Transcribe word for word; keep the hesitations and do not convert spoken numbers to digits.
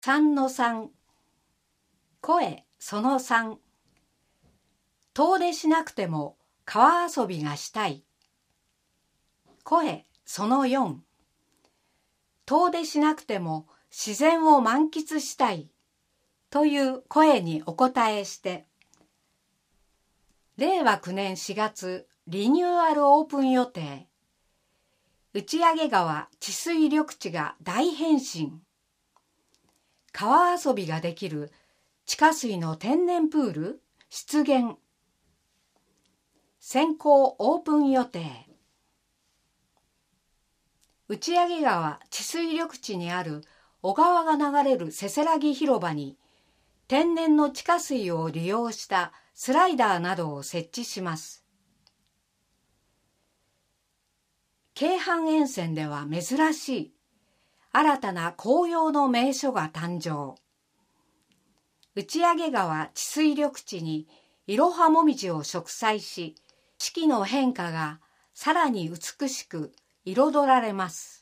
三の三、声その三。遠出しなくても川遊びがしたい。声その四、遠出しなくても自然を満喫したいという声にお答えして、れいわきゅうねんしがつリニューアルオープン予定。打上川治水緑地が大変身。川遊びができる地下水の天然プール出現。先行オープン予定。打上川治水緑地にある小川が流れるせせらぎ広場に天然の地下水を利用したスライダーなどを設置します。京阪沿線では珍しい新たな紅葉の名所が誕生。打上川治水緑地にいろはもみじを植栽し、四季の変化がさらに美しく彩られます。